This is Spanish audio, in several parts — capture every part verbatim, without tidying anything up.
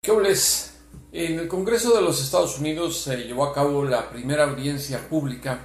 ¿Qué oles? En el Congreso de los Estados Unidos se llevó a cabo la primera audiencia pública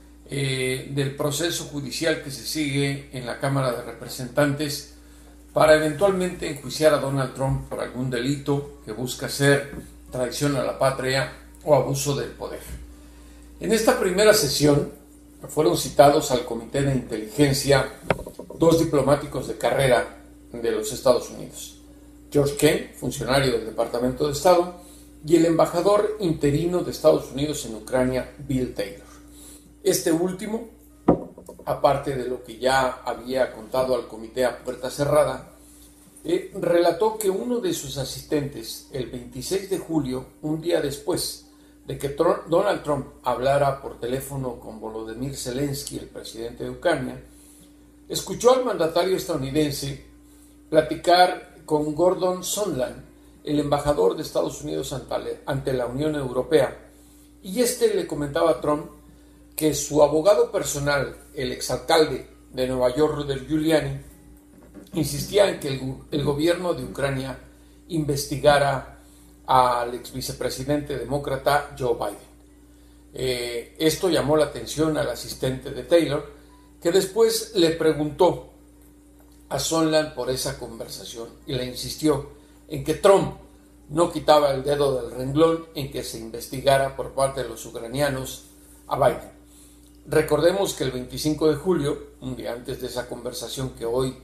eh, del proceso judicial que se sigue en la Cámara de Representantes para eventualmente enjuiciar a Donald Trump por algún delito que busca ser traición a la patria o abuso del poder. En esta primera sesión fueron citados al Comité de Inteligencia dos diplomáticos de carrera de los Estados Unidos. George Kent, funcionario del Departamento de Estado, y el embajador interino de Estados Unidos en Ucrania, Bill Taylor. Este último, aparte de lo que ya había contado al comité a puerta cerrada, eh, relató que uno de sus asistentes, el veintiséis de julio, un día después de que Trump, Donald Trump hablara por teléfono con Volodymyr Zelensky, el presidente de Ucrania, escuchó al mandatario estadounidense platicar con Gordon Sondland, el embajador de Estados Unidos ante la Unión Europea, y este le comentaba a Trump que su abogado personal, el exalcalde de Nueva York, Rudy Giuliani, insistía en que el, el gobierno de Ucrania investigara al ex vicepresidente demócrata Joe Biden. Eh, esto llamó la atención al asistente de Taylor, que después le preguntó a Sondland por esa conversación y le insistió en que Trump no quitaba el dedo del renglón en que se investigara por parte de los ucranianos a Biden. Recordemos que el veinticinco de julio, un día antes de esa conversación que hoy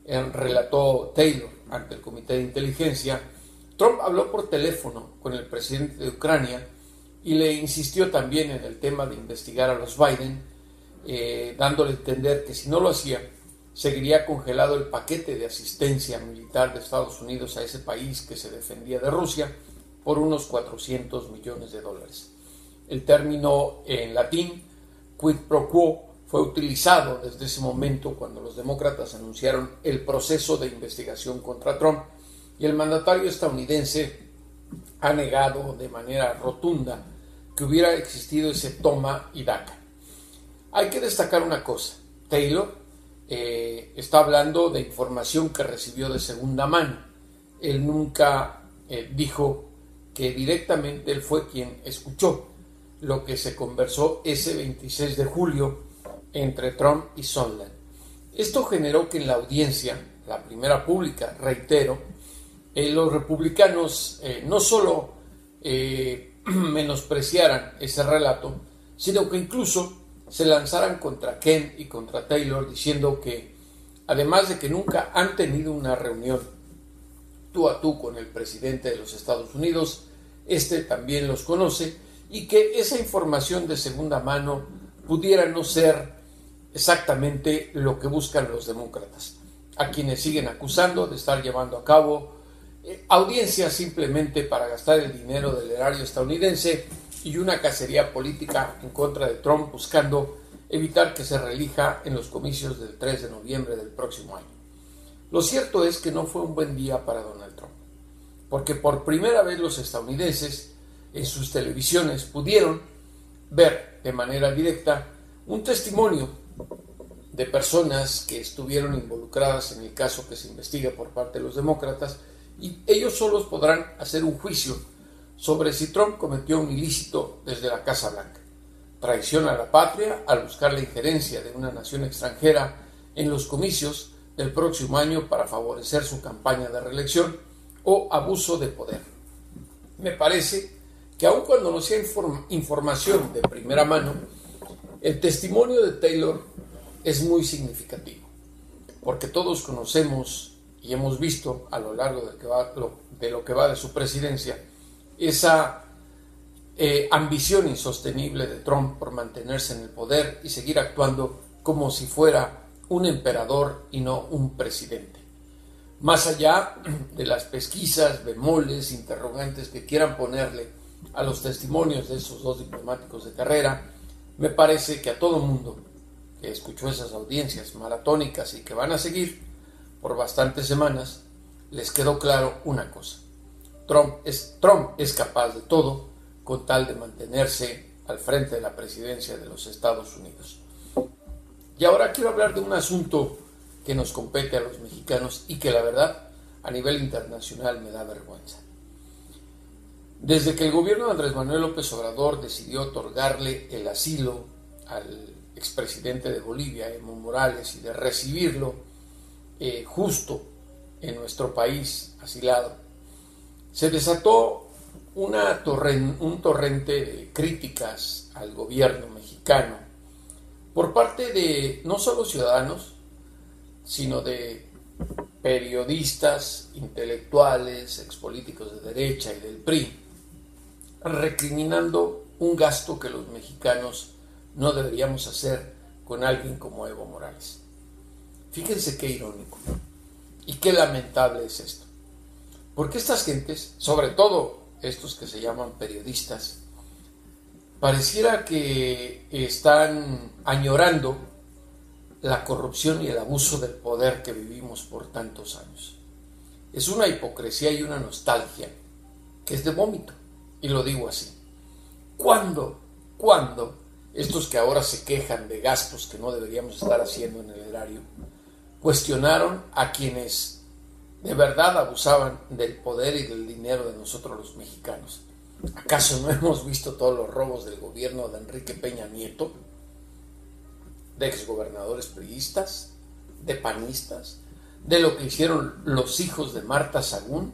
relató Taylor ante el Comité de Inteligencia, Trump habló por teléfono con el presidente de Ucrania y le insistió también en el tema de investigar a los Biden, eh, dándole a entender que si no lo hacía, seguiría congelado el paquete de asistencia militar de Estados Unidos a ese país que se defendía de Rusia por unos cuatrocientos millones de dólares. El término en latín, quid pro quo, fue utilizado desde ese momento cuando los demócratas anunciaron el proceso de investigación contra Trump, y el mandatario estadounidense ha negado de manera rotunda que hubiera existido ese toma y daca. Hay que destacar una cosa: Taylor Eh, está hablando de información que recibió de segunda mano. Él nunca eh, dijo que directamente él fue quien escuchó lo que se conversó ese veintiséis de julio entre Trump y Sondland. Esto generó que en la audiencia, la primera pública, reitero, eh, los republicanos eh, no solo eh, menospreciaran ese relato, sino que incluso se lanzaran contra Kent y contra Taylor, diciendo que, además de que nunca han tenido una reunión tú a tú con el presidente de los Estados Unidos, este también los conoce, y que esa información de segunda mano pudiera no ser exactamente lo que buscan los demócratas, a quienes siguen acusando de estar llevando a cabo eh, audiencias simplemente para gastar el dinero del erario estadounidense y una cacería política en contra de Trump, buscando evitar que se reelija en los comicios del tres de noviembre del próximo año. Lo cierto es que no fue un buen día para Donald Trump, porque por primera vez los estadounidenses en sus televisiones pudieron ver de manera directa un testimonio de personas que estuvieron involucradas en el caso que se investiga por parte de los demócratas, y ellos solos podrán hacer un juicio sobre si Trump cometió un ilícito desde la Casa Blanca, traición a la patria al buscar la injerencia de una nación extranjera en los comicios del próximo año para favorecer su campaña de reelección, o abuso de poder. Me parece que aun cuando no sea inform- información de primera mano, el testimonio de Taylor es muy significativo, porque todos conocemos y hemos visto a lo largo de, que va, lo, de lo que va de su presidencia esa eh, ambición insostenible de Trump por mantenerse en el poder y seguir actuando como si fuera un emperador y no un presidente. Más allá de las pesquisas, bemoles, interrogantes que quieran ponerle a los testimonios de esos dos diplomáticos de carrera, me parece que a todo mundo que escuchó esas audiencias maratónicas y que van a seguir por bastantes semanas, les quedó claro una cosa: Trump es, Trump es capaz de todo con tal de mantenerse al frente de la presidencia de los Estados Unidos. Y ahora quiero hablar de un asunto que nos compete a los mexicanos y que la verdad a nivel internacional me da vergüenza. Desde que el gobierno de Andrés Manuel López Obrador decidió otorgarle el asilo al expresidente de Bolivia, Evo Morales, y de recibirlo eh, justo en nuestro país asilado, se desató una torren, un torrente de críticas al gobierno mexicano por parte de no solo ciudadanos, sino de periodistas, intelectuales, expolíticos de derecha y del P R I, recriminando un gasto que los mexicanos no deberíamos hacer con alguien como Evo Morales. Fíjense qué irónico y qué lamentable es esto, porque estas gentes, sobre todo estos que se llaman periodistas, pareciera que están añorando la corrupción y el abuso del poder que vivimos por tantos años. Es una hipocresía y una nostalgia que es de vómito, y lo digo así. ¿Cuándo, cuándo estos que ahora se quejan de gastos que no deberíamos estar haciendo en el erario cuestionaron a quienes de verdad abusaban del poder y del dinero de nosotros los mexicanos? ¿Acaso no hemos visto todos los robos del gobierno de Enrique Peña Nieto, de exgobernadores priistas, de panistas, de lo que hicieron los hijos de Marta Sagún,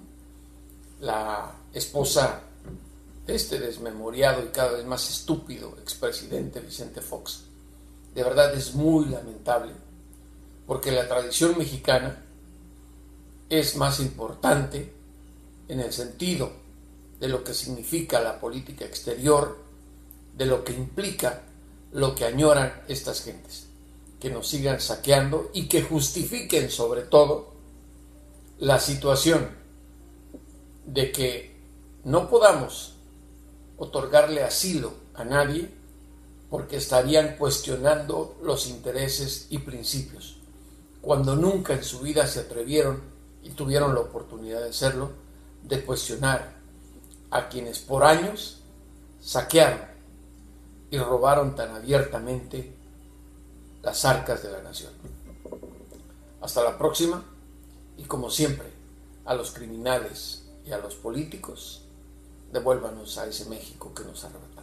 la esposa de este desmemoriado y cada vez más estúpido expresidente Vicente Fox? De verdad es muy lamentable, porque la tradición mexicana es más importante en el sentido de lo que significa la política exterior, de lo que implica lo que añoran estas gentes, que nos sigan saqueando y que justifiquen sobre todo la situación de que no podamos otorgarle asilo a nadie porque estarían cuestionando los intereses y principios, cuando nunca en su vida se atrevieron y tuvieron la oportunidad de hacerlo, de cuestionar a quienes por años saquearon y robaron tan abiertamente las arcas de la nación. Hasta la próxima, y como siempre, a los criminales y a los políticos, devuélvanos a ese México que nos arrebató.